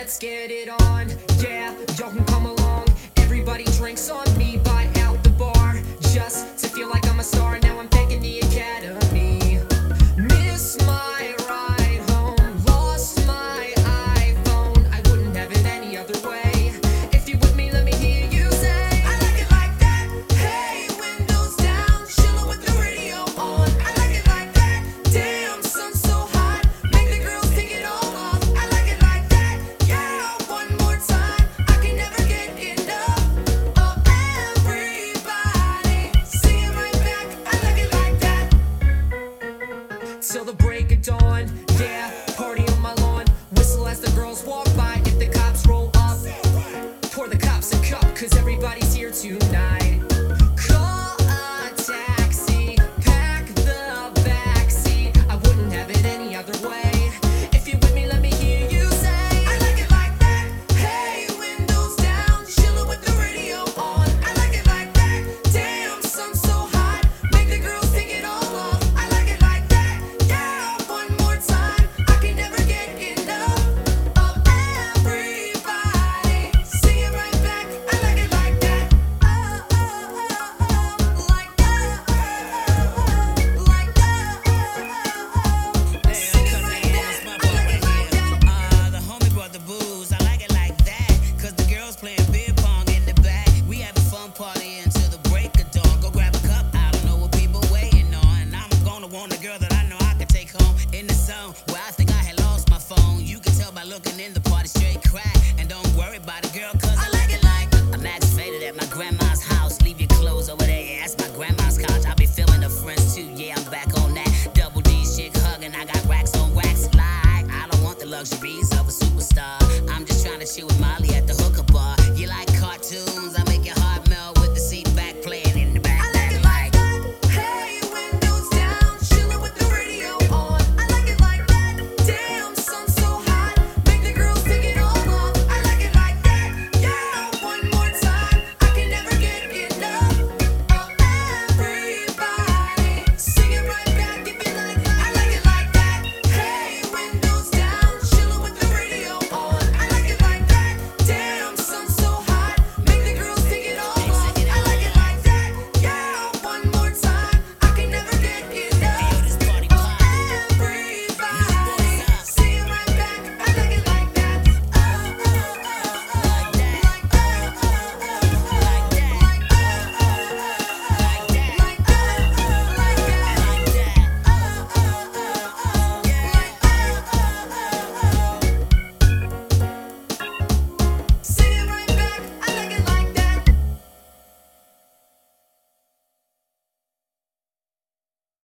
let's get it on. Yeah, y'all can come along. Everybody drinks on me, buy out the bar. Just to feel like I'm a star, now I'm thanking the academy. Miss my ride home, lost my iPhone. I wouldn't have it any other way. If you with me, let me hear you say, I like it like that. Hey, windows down, chillin' with the radio on. I like it like that. Damn, sun's so hot, make the girls take it all off. I like it like that. Yeah, one more time, I can never get enough of everybody. Sing it right back, I like it like that. Till the break of dawn, yeah, party on my lawn. Whistle as the girls walk by. If the cops roll up, pour the cops a cup, cause everybody's here tonight. Call a taxi, pack the backseat. I wouldn't have it any other way. If you're with me, let me hear you say, I like it like that. Hey, windows down, chillin' with the radio on. I like it like that. Damn, sun's so hot, make the girls take it all off. I like it like that. Yeah, one more time, I can never get enough of everybody. Sing it right back, I like it like that. Oh, oh, oh, oh, like that. Oh, oh, like that. Sing it right back, I like it like that. The homie brought the booze, I like it like that. Cause the girls playing beer pong in the back. We have a fun party until the break of dawn. Go grab a cup, I don't know what people waiting on. I'm gonna want a girl that I know I can take home. In the zone, where I think I had lost my phone. You can tell by looking in the party straight crack. And don't worry about it, girl, cause I like it like I'm max faded at my grandma's house. Leave your clothes over there, yeah, that's my grandma's couch. I be filming the friends too, yeah, I'm back